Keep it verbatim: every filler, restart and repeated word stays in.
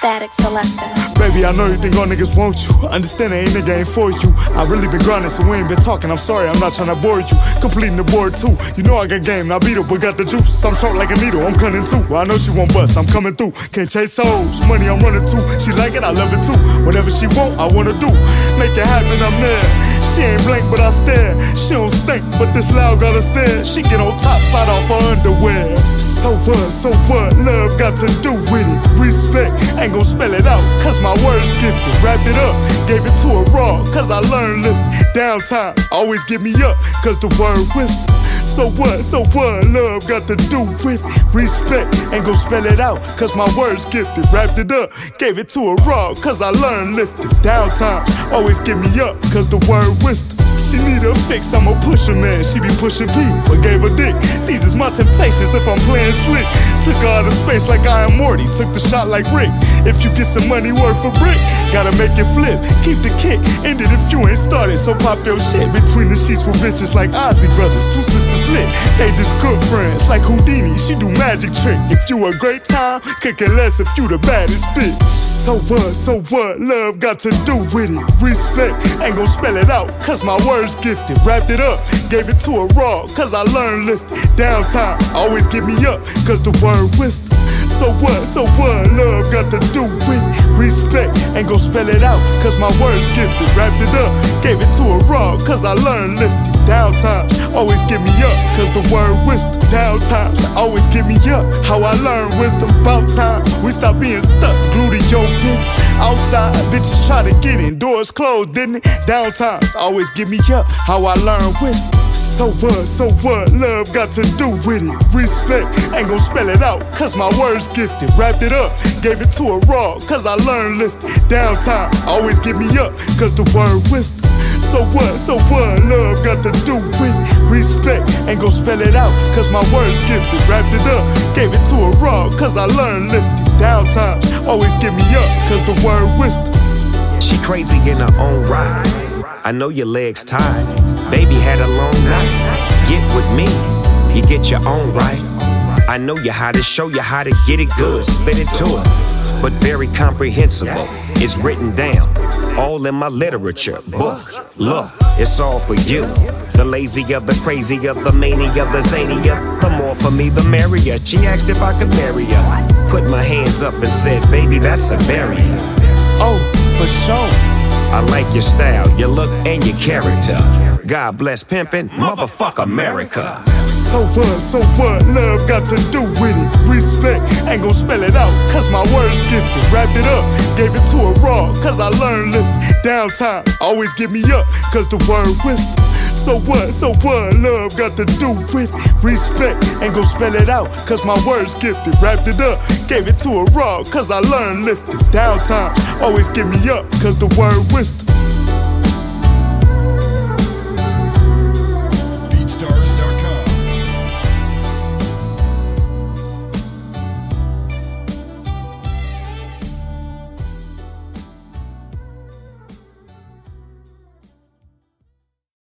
Static Selector. Baby, I know you think all niggas want you. Understand that ain't nigga ain't for you. I really been grinding, so we ain't been talking. I'm sorry, I'm not trying to bore you. Completing the board too. You know I got game, not beat her, but got the juice. I'm short like a needle, I'm cunning too. I know she won't bust, I'm coming through. Can't chase souls, money I'm running to. She like it, I love it too. Whatever she want, I wanna do. Make it happen, I'm there. She ain't blank, but I stare. She don't stink, but this loud got her stare. She get on top, slide off her underwear. So what, so what, love got to do with it. Respect, ain't gon' spell it out, cause my words gifted. Wrapped it up, gave it to her raw, cause I learned lift. Downtime, always give me up, cause the word wisdom. So what, so what, love got to do with it. Respect, ain't gon' spell it out, cause my words gifted. Wrapped it up, gave it to her raw, cause I learned lifted. Downtime, always give me up, cause the word wisdom. She need a fix, I'm a pusher man. She be pushing P, but gave her dick. These is my temptations if I'm playing slick. Took her out of space like I am Morty. Took the shot like Rick. If you get some money worth a brick, gotta make it flip. Keep the kick, end it if you ain't started. So pop your shit between the sheets with bitches like Ozzy Brothers. Two sisters lit, they just good friends like Houdini. She do magic trick. If you a great time, kickin' less if you the baddest bitch. So what, so what, love got to do with it. Respect, ain't gon' spell it out, cause my words gifted. Wrapped it up, gave it to her raw, cause I learned lift. Downtime, always give me up, cause the word wisdom. So what, so what, love got to do with it. Respect, ain't gon' spell it out, cause my words gifted. Wrapped it up, gave it to her raw, cause I learned lifted. Downtime, always give me up, cause the word wisdom. Downtime, always give me up, how I learned wisdom. About time, we stop being stuck, glued to your fist. Outside, bitches try to get in, doors closed, didn't it? Downtimes, always give me up, how I learned wisdom. So what, so what, love got to do with it. Respect, ain't gon' spell it out, cause my words gifted. Wrapped it up, gave it to her raw, cause I learned lifted. Downtime, always give me up, cause the word wisdom. So what, so what, love got to do with it. Respect, ain't gon' spell it out, cause my words gifted. Wrapped it up, gave it to her raw, cause I learned lifted. Downtime, always give me up, cause the word wisdom. She crazy in her own right. I know your legs tired. Baby had a long night. Get with me, you get your own right. I know you how to show you how to get it good. Spit it to her, but very comprehensible. It's written down, all in my literature book. Look, it's all for you. The lazier, the crazier, the mania, the zanier. The more for me, the merrier. She asked if I could marry her. Put my hands up and said, baby, that's a barrier. Oh, for sure. I like your style, your look, and your character. God bless pimpin', motherfuck America. So what, so what, love got to do with it. Respect, ain't gon' spell it out, cause my words gifted. Wrapped it up, gave it to her raw, cause I learned lift. Downtime, always give me up, cause the word wisdom. So what, so what, love got to do with it. Respect, ain't gon' spell it out, cause my words gifted. Wrapped it up, gave it to her raw, cause I learned lifted. Downtime, always give me up, cause the word wisdom.